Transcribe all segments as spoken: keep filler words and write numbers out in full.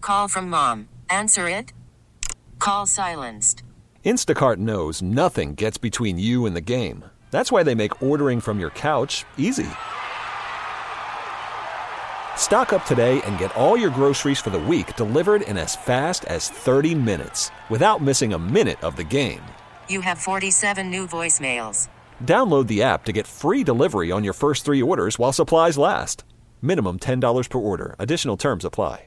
Call from mom. Answer it. Call silenced. Instacart knows nothing gets between you and the game. That's why they make ordering from your couch easy. Stock up today and get all your groceries for the week delivered in as fast as thirty minutes without missing a minute of the game. You have forty-seven new voicemails. Download the app to get free delivery on your first three orders while supplies last. Minimum ten dollars per order. Additional terms apply.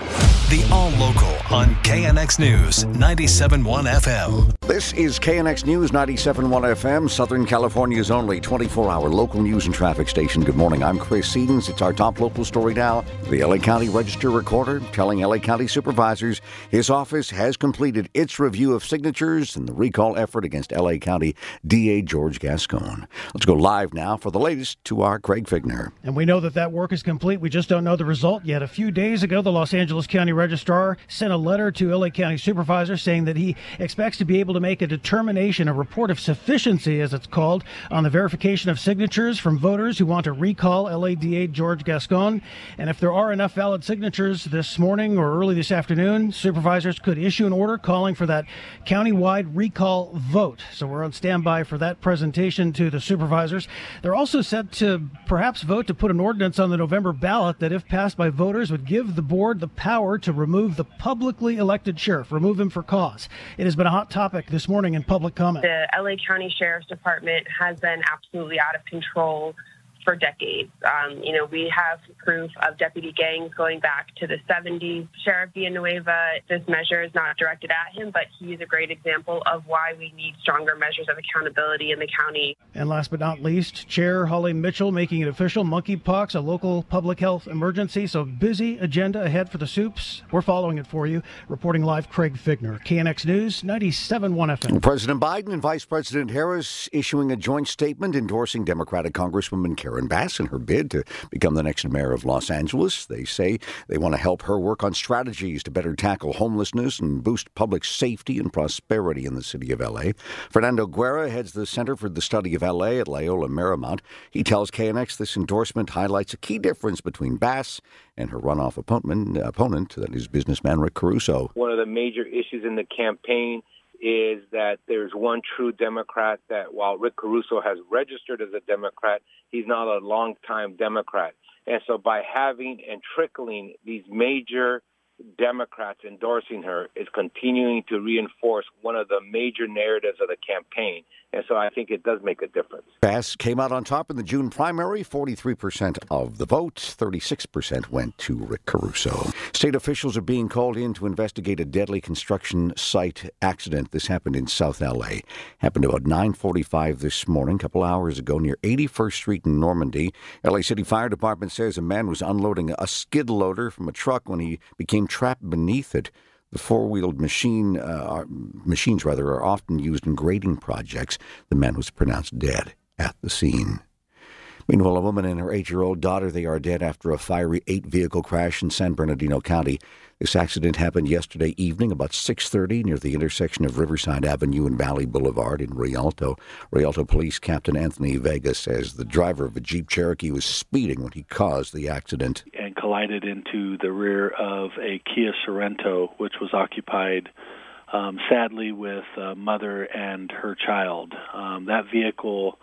The All Local on K N X News ninety-seven point one F M. This is K N X News ninety-seven point one F M, Southern California's only twenty-four hour local news and traffic station. Good morning, I'm Chris Sedens. It's our top local story now. The L A County Register Recorder telling L A County supervisors his office has completed its review of signatures in the recall effort against L A County D A George Gascon. Let's go live now for the latest to our Craig Figner. And we know that that work is complete. We just don't know the result yet. A few days ago, the Los Angeles County Registrar sent a letter to L A County supervisors saying that he expects to be able to make a determination, a report of sufficiency, as it's called, on the verification of signatures from voters who want to recall L A D A George Gascon. And if there are enough valid signatures this morning or early this afternoon, supervisors could issue an order calling for that countywide recall vote. So we're on standby for that presentation to the supervisors. They're also set to perhaps vote to put an ordinance on the November ballot that, if passed by voters, would give the board the power to remove the publicly elected sheriff, remove him for cause. It has been a hot topic this morning in public comment. The L A County Sheriff's Department has been absolutely out of control for decades. Um, you know, we have proof of deputy gangs going back to the seventies. Sheriff Villanueva, this measure is not directed at him, but he's a great example of why we need stronger measures of accountability in the county. And last but not least, Chair Holly Mitchell making it official, monkeypox, a local public health emergency. So busy agenda ahead for the soups. We're following it for you. Reporting live, Craig Figner, K N X News, ninety-seven point one F M. President Biden and Vice President Harris issuing a joint statement endorsing Democratic Congresswoman Karen Bass in her bid to become the next mayor of Los Angeles. They say they want to help her work on strategies to better tackle homelessness and boost public safety and prosperity in the city of L A. Fernando Guerra heads the Center for the Study of L A at Loyola Marymount. He tells K N X this endorsement highlights a key difference between Bass and her runoff opponent, opponent that is businessman Rick Caruso. One of the major issues in the campaign is that there's one true Democrat that, while Rick Caruso has registered as a Democrat, he's not a longtime Democrat. And so by having and trickling these major Democrats endorsing her is continuing to reinforce one of the major narratives of the campaign. And so I think it does make a difference. Bass came out on top in the June primary. forty-three percent of the vote, thirty-six percent went to Rick Caruso. State officials are being called in to investigate a deadly construction site accident. This happened in South L A. Happened about nine forty-five this morning, a couple hours ago, near eighty-first Street in Normandy. L A City Fire Department says a man was unloading a skid loader from a truck when he became trapped beneath it. The four-wheeled machine, uh, are, machines rather, are often used in grading projects. The man was pronounced dead at the scene. Meanwhile, a woman and her eight-year-old daughter, they are dead after a fiery eight-vehicle crash in San Bernardino County. This accident happened yesterday evening about six thirty near the intersection of Riverside Avenue and Valley Boulevard in Rialto. Rialto Police Captain Anthony Vega says the driver of a Jeep Cherokee was speeding when he caused the accident. And collided into the rear of a Kia Sorento, which was occupied, um, sadly, with a mother and her child. Um, that vehicle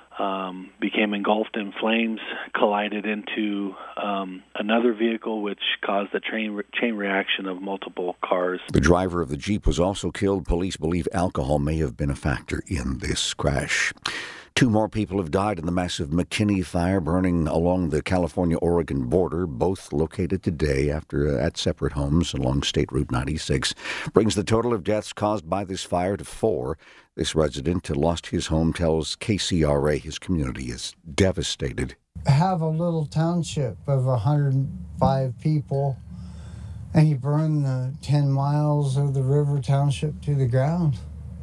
Um, became engulfed in flames, collided into um, another vehicle, which caused a train re- chain reaction of multiple cars. The driver of the Jeep was also killed. Police believe alcohol may have been a factor in this crash. Two more people have died in the massive McKinney fire burning along the California-Oregon border, both located today after uh, at separate homes along State Route ninety-six. Brings the total of deaths caused by this fire to four. This resident who lost his home tells K C R A his community is devastated. Have a little township of one hundred five people, and you burn the ten miles of the river township to the ground.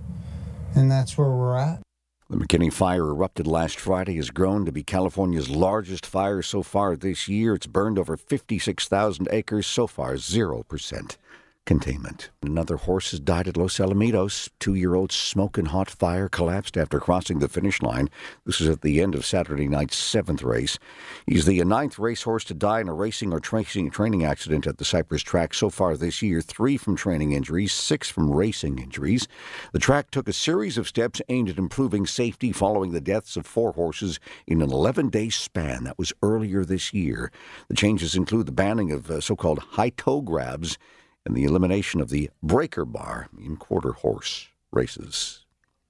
And that's where we're at. The McKinney fire erupted last Friday, has grown to be California's largest fire so far this year. It's burned over fifty-six thousand acres, so far zero percent containment. Another horse has died at Los Alamitos. Two-year-old Smokin' Hot Fire collapsed after crossing the finish line. This is at the end of Saturday night's seventh race. He's the ninth racehorse to die in a racing or tracing, training accident at the Cypress track so far this year. Three from training injuries, six from racing injuries. The track took a series of steps aimed at improving safety following the deaths of four horses in an eleven-day span. That was earlier this year. The changes include the banning of uh, so-called high toe grabs and the elimination of the breaker bar in quarter horse races.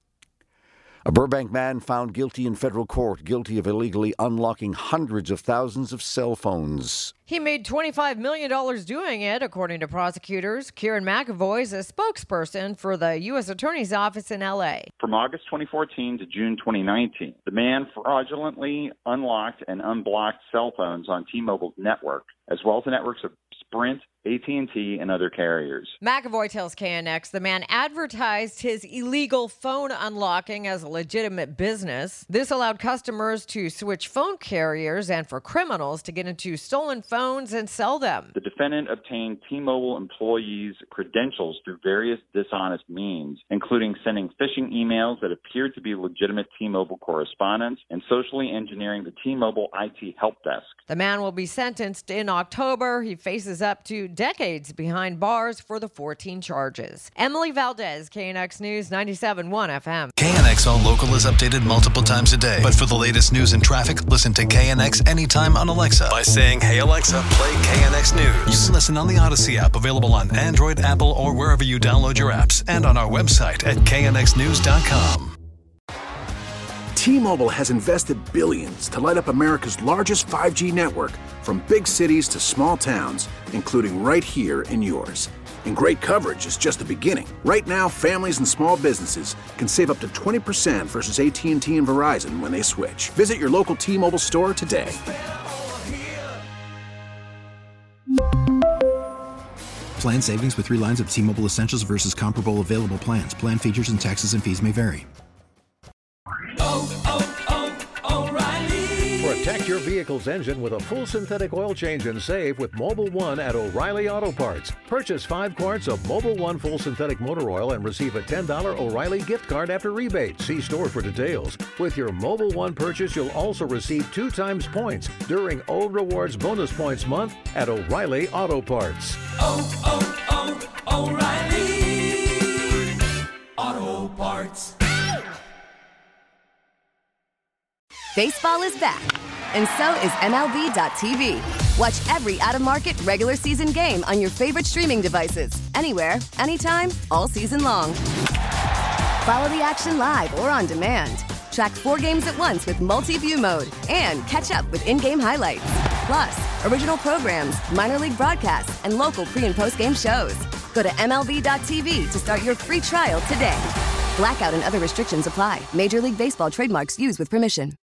A Burbank man found guilty in federal court, guilty of illegally unlocking hundreds of thousands of cell phones. He made twenty-five million dollars doing it, according to prosecutors. Kieran McAvoy is a spokesperson for the U S Attorney's Office in L A. From August twenty fourteen to June twenty nineteen, the man fraudulently unlocked and unblocked cell phones on T-Mobile's network, as well as the networks of Sprint, A T and T, and other carriers. McAvoy tells K N X the man advertised his illegal phone unlocking as a legitimate business. This allowed customers to switch phone carriers and for criminals to get into stolen phones and sell them. The defendant obtained T-Mobile employees' credentials through various dishonest means, including sending phishing emails that appeared to be legitimate T-Mobile correspondence and socially engineering the T-Mobile I T help desk. The man will be sentenced in October. He faces up to decades behind bars for the fourteen charges. Emily Valdez, K N X News, ninety-seven point one F M. K N X All Local is updated multiple times a day. But for the latest news and traffic, listen to K N X anytime on Alexa by saying, "Hey Alexa, play K N X News." You can listen on the Odyssey app, available on Android, Apple, or wherever you download your apps, and on our website at K N X news dot com. T-Mobile has invested billions to light up America's largest five G network, from big cities to small towns, including right here in yours. And great coverage is just the beginning. Right now, families and small businesses can save up to twenty percent versus A T and T and Verizon when they switch. Visit your local T-Mobile store today. Plan savings with three lines of T-Mobile Essentials versus comparable available plans. Plan features and taxes and fees may vary. Oh, oh, oh, O'Reilly. Protect your vehicle's engine with a full synthetic oil change and save with Mobil one at O'Reilly Auto Parts. Purchase five quarts of Mobil one full synthetic motor oil and receive a ten dollars O'Reilly gift card after rebate. See store for details. With your Mobil one purchase, you'll also receive two times points during O Rewards Bonus Points Month at O'Reilly Auto Parts. Oh, oh, oh, O'Reilly Auto Parts. Baseball is back, and so is M L B dot T V. Watch every out-of-market regular season game on your favorite streaming devices, anywhere, anytime, all season long. Follow the action live or on demand. Track four games at once with multi-view mode and catch up with in-game highlights. Plus, original programs, minor league broadcasts, and local pre- and post-game shows. Go to M L B dot T V to start your free trial today. Blackout and other restrictions apply. Major League Baseball trademarks used with permission.